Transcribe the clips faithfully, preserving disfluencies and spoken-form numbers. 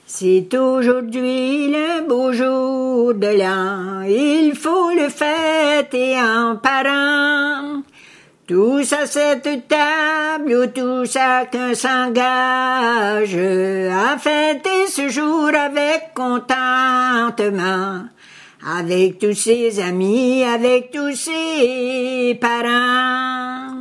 C'est aujourd'hui le beau jour de l'an, il faut le fêter en parent. Tous à cette table où tout chacun s'engage à fêter ce jour avec contentement, avec tous ses amis, avec tous ses parents.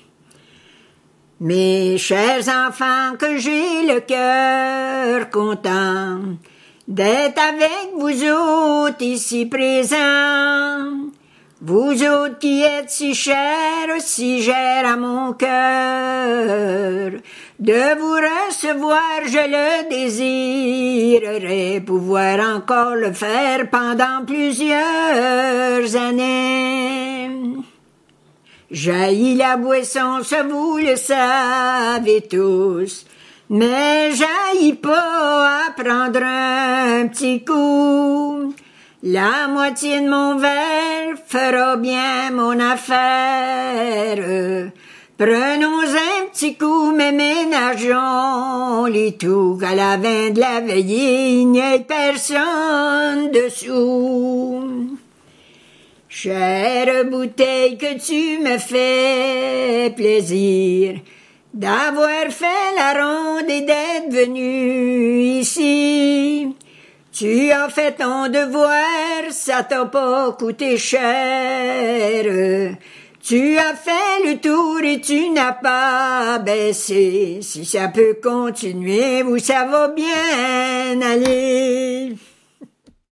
Mes chers enfants, que j'ai le cœur content d'être avec vous autres ici présents. Vous autres qui êtes si chers, si chers à mon cœur, de vous recevoir je le désirerais, pouvoir encore le faire pendant plusieurs années. Jaillit la boisson, ça vous le savez tous, mais jaillit pas à prendre un petit coup. La moitié de mon verre fera bien mon affaire. Prenons un petit coup, mais ménageons les tout, qu'à la fin de la veillée, il n'y ait personne dessous. Chère bouteille, que tu me fais plaisir d'avoir fait la ronde et d'être venu ici. Tu as fait ton devoir, ça t'a pas coûté cher. Tu as fait le tour et tu n'as pas baissé. Si ça peut continuer, vous ça va bien aller.